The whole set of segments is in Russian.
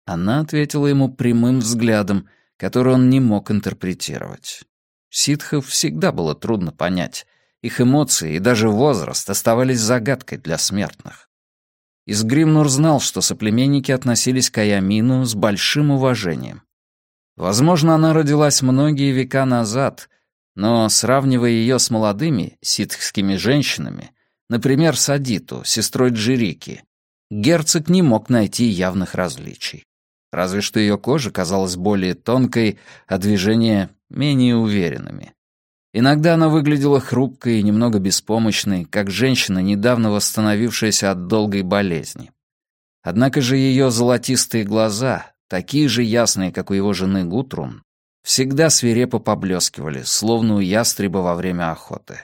Она ответила ему прямым взглядом, который он не мог интерпретировать. Ситхов всегда было трудно понять. Их эмоции и даже возраст оставались загадкой для смертных. Изгримнур знал, что соплеменники относились к Аямину с большим уважением. Возможно, она родилась многие века назад, но, сравнивая ее с молодыми ситхскими женщинами, например, с Адиту, сестрой Джирики, герцог не мог найти явных различий. Разве что ее кожа казалась более тонкой, а движения — менее уверенными. Иногда она выглядела хрупкой и немного беспомощной, как женщина, недавно восстановившаяся от долгой болезни. Однако же ее золотистые глаза, такие же ясные, как у его жены Гутрун, всегда свирепо поблескивали, словно у ястреба во время охоты.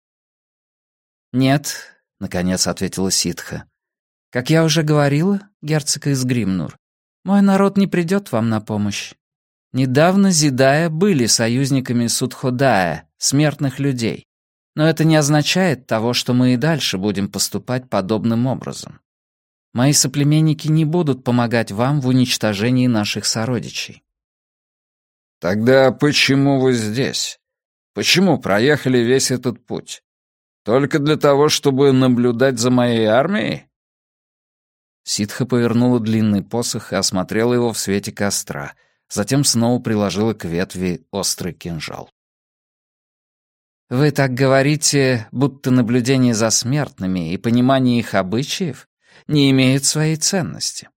«Нет», — наконец ответила ситха. «Как я уже говорила, герцог Изгримнур, мой народ не придет вам на помощь. Недавно Зидая были союзниками Судходая, смертных людей, но это не означает того, что мы и дальше будем поступать подобным образом. Мои соплеменники не будут помогать вам в уничтожении наших сородичей». «Тогда почему вы здесь? Почему проехали весь этот путь? Только для того, чтобы наблюдать за моей армией?» Ситха повернула длинный посох и осмотрела его в свете костра, затем снова приложила к ветви острый кинжал. «Вы так говорите, будто наблюдение за смертными и понимание их обычаев не имеют своей ценности».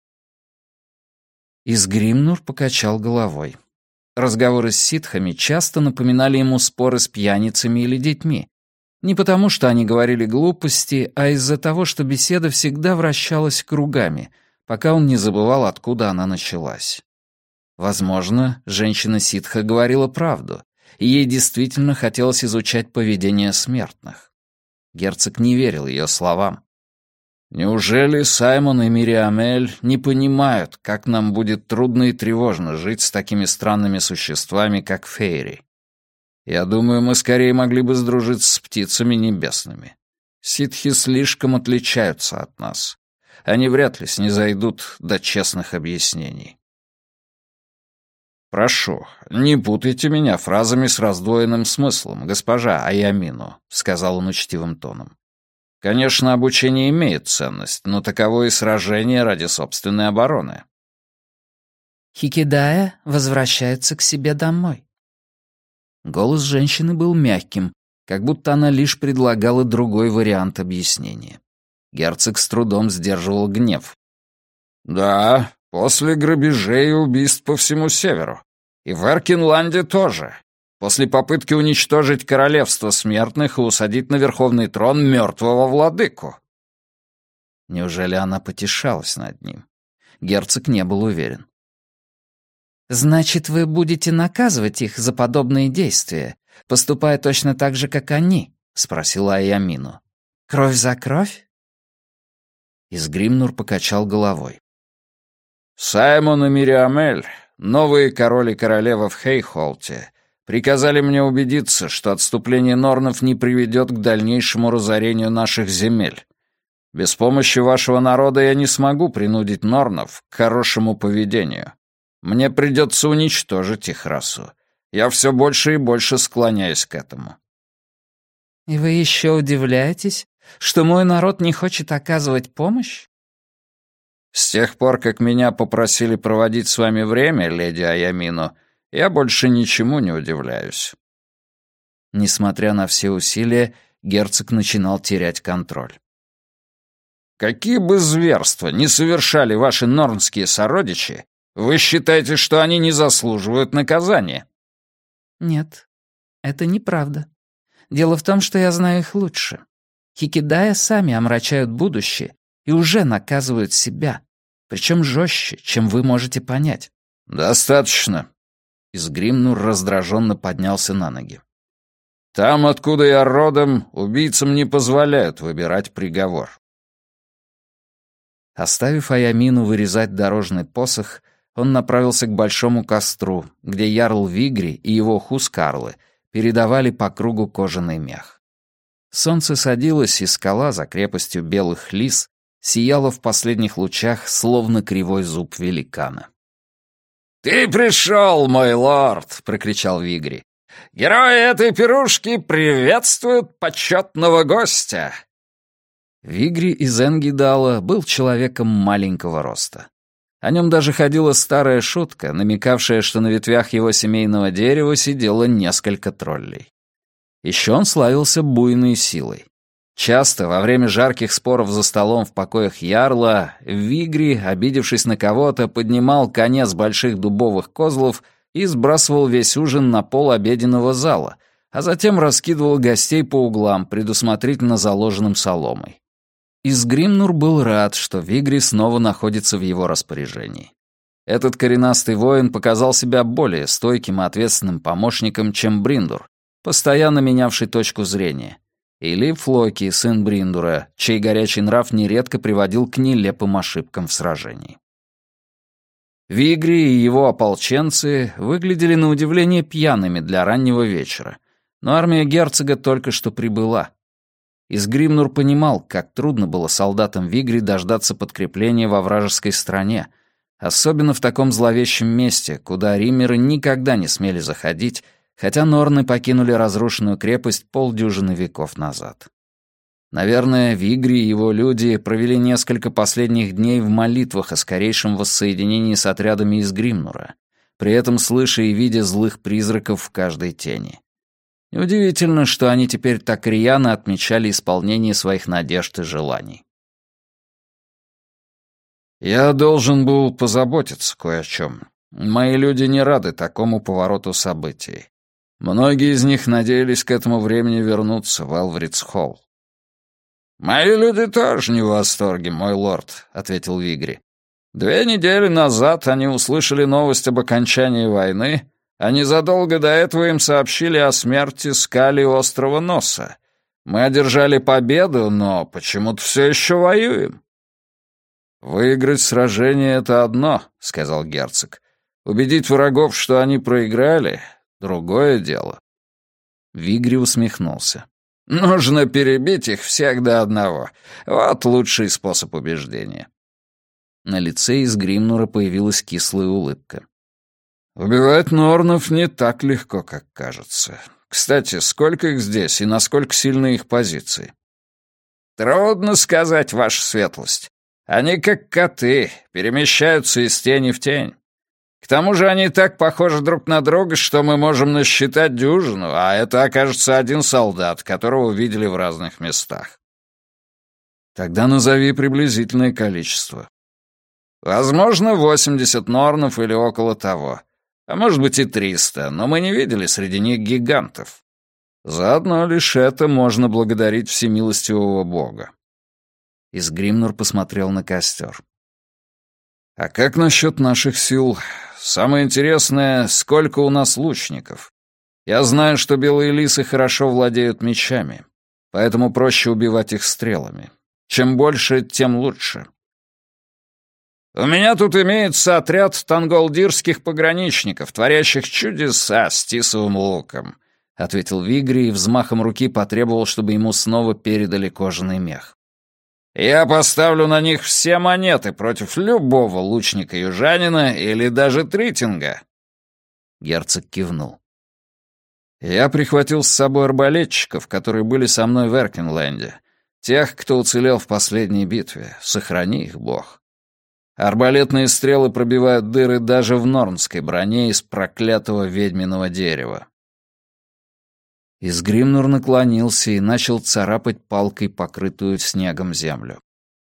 Изгримнур покачал головой. Разговоры с ситхами часто напоминали ему споры с пьяницами или детьми. Не потому, что они говорили глупости, а из-за того, что беседа всегда вращалась кругами, пока он не забывал, откуда она началась. Возможно, женщина-ситха говорила правду, и ей действительно хотелось изучать поведение смертных. Герцог не верил ее словам. «Неужели Саймон и Мириамель не понимают, как нам будет трудно и тревожно жить с такими странными существами, как фейри? Я думаю, мы скорее могли бы сдружиться с птицами небесными. Ситхи слишком отличаются от нас. Они вряд ли снизойдут до честных объяснений». «Прошу, не путайте меня фразами с раздвоенным смыслом, госпожа Аямину», — сказал он учтивым тоном. «Конечно, обучение имеет ценность, но таково и сражение ради собственной обороны». «Хикидая возвращается к себе домой». Голос женщины был мягким, как будто она лишь предлагала другой вариант объяснения. Герцог с трудом сдерживал гнев. «Да, после грабежей и убийств по всему северу. И в Эркинланде тоже. После попытки уничтожить королевство смертных и усадить на верховный трон мертвого владыку». Неужели она потешалась над ним? Герцог не был уверен. «Значит, вы будете наказывать их за подобные действия, поступая точно так же, как они?» — спросила Аямину. «Кровь за кровь?» Изгримнур покачал головой. «Саймон и Мириамель, новые король и королева в Хейхолте, приказали мне убедиться, что отступление норнов не приведет к дальнейшему разорению наших земель. Без помощи вашего народа я не смогу принудить норнов к хорошему поведению. Мне придется уничтожить их расу. Я все больше и больше склоняюсь к этому». «И вы еще удивляетесь, что мой народ не хочет оказывать помощь?» «С тех пор, как меня попросили проводить с вами время, леди Аямину, я больше ничему не удивляюсь». Несмотря на все усилия, герцог начинал терять контроль. «Какие бы зверства ни совершали ваши норнские сородичи, вы считаете, что они не заслуживают наказания?» «Нет, это неправда. Дело в том, что я знаю их лучше. Хикидая сами омрачают будущее и уже наказывают себя, причем жестче, чем вы можете понять». «Достаточно». Изгримнур раздраженно поднялся на ноги. «Там, откуда я родом, убийцам не позволяют выбирать приговор». Оставив Аямину вырезать дорожный посох, он направился к большому костру, где ярл Вигри и его хускарлы передавали по кругу кожаный мех. Солнце садилось, и скала за крепостью белых лис сияла в последних лучах, словно кривой зуб великана. «Ты пришел, мой лорд!» — прокричал Вигри. «Герои этой пирушки приветствуют почетного гостя!» Вигри из Энгидала был человеком маленького роста. О нем даже ходила старая шутка, намекавшая, что на ветвях его семейного дерева сидело несколько троллей. Еще он славился буйной силой. Часто во время жарких споров за столом в покоях ярла Вигри, обидевшись на кого-то, поднимал конец больших дубовых козлов и сбрасывал весь ужин на пол обеденного зала, а затем раскидывал гостей по углам, предусмотрительно заложенным соломой. Изгримнур был рад, что Вигри снова находится в его распоряжении. Этот коренастый воин показал себя более стойким и ответственным помощником, чем Бриндур, постоянно менявший точку зрения, или Флоки, сын Бриндура, чей горячий нрав нередко приводил к нелепым ошибкам в сражении. Вигри и его ополченцы выглядели на удивление пьяными для раннего вечера, но армия герцога только что прибыла. Изгримнур понимал, как трудно было солдатам Вигри дождаться подкрепления во вражеской стране, особенно в таком зловещем месте, куда риммеры никогда не смели заходить, хотя норны покинули разрушенную крепость полдюжины веков назад. Наверное, Вигри и его люди провели несколько последних дней в молитвах о скорейшем воссоединении с отрядами из Гримнура, при этом слыша и видя злых призраков в каждой тени. Неудивительно, что они теперь так рьяно отмечали исполнение своих надежд и желаний. «Я должен был позаботиться кое о чем. Мои люди не рады такому повороту событий. Многие из них надеялись к этому времени вернуться в Элвридс-Холл». «Мои люди тоже не в восторге, мой лорд», — ответил Вигри. 2 недели назад они услышали новость об окончании войны, а незадолго до этого им сообщили о смерти скали острова Носа. Мы одержали победу, но почему-то все еще воюем». «Выиграть сражение — это одно», — сказал герцог. «Убедить врагов, что они проиграли — другое дело». Вигри усмехнулся. «Нужно перебить их всех до одного. Вот лучший способ убеждения». На лице из Гримнура появилась кислая улыбка. «Убивать норнов не так легко, как кажется. Кстати, сколько их здесь и насколько сильны их позиции?» «Трудно сказать, ваша светлость. Они как коты, перемещаются из тени в тень. К тому же они так похожи друг на друга, что мы можем насчитать дюжину, а это окажется 1 солдат, которого видели в разных местах». «Тогда назови приблизительное количество». «Возможно, 80 норнов или около того. А может быть и 300, но мы не видели среди них гигантов. Заодно лишь это можно благодарить всемилостивого бога». Изгримнур посмотрел на костер. «А как насчет наших сил? Самое интересное, сколько у нас лучников? Я знаю, что белые лисы хорошо владеют мечами, поэтому проще убивать их стрелами. Чем больше, тем лучше». «У меня тут имеется отряд танголдирских пограничников, творящих чудеса с тисовым луком», — ответил Вигри и взмахом руки потребовал, чтобы ему снова передали кожаный мех. «Я поставлю на них все монеты против любого лучника-южанина или даже тритинга». Герцог кивнул. «Я прихватил с собой арбалетчиков, которые были со мной в Эркинленде. Тех, кто уцелел в последней битве. Сохрани их, бог. Арбалетные стрелы пробивают дыры даже в норнской броне из проклятого ведьминого дерева». Изгримнур наклонился и начал царапать палкой покрытую снегом землю.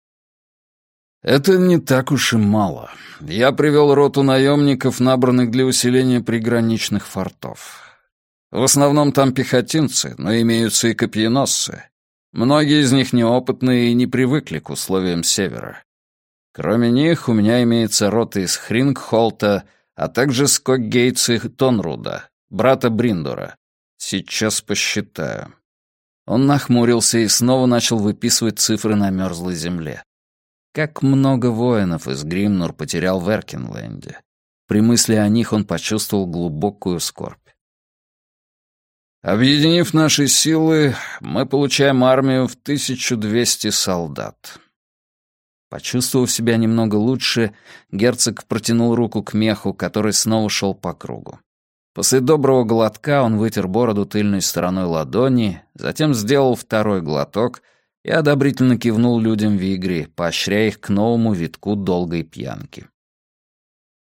«Это не так уж и мало. Я привел роту наемников, набранных для усиления приграничных фортов. В основном там пехотинцы, но имеются и копьеносцы. Многие из них неопытные и не привыкли к условиям севера. Кроме них, у меня имеется рота из Хрингхолта, а также Скокгейтс и Тонруда, брата Бриндура. Сейчас посчитаю». Он нахмурился и снова начал выписывать цифры на мерзлой земле. Как много воинов из Гримнур потерял в Эркинленде. При мысли о них он почувствовал глубокую скорбь. «Объединив наши силы, мы получаем армию в 1200 солдат. Почувствовав себя немного лучше, герцог протянул руку к меху, который снова шел по кругу. После доброго глотка он вытер бороду тыльной стороной ладони, затем сделал второй глоток и одобрительно кивнул людям в игре, поощряя их к новому витку долгой пьянки.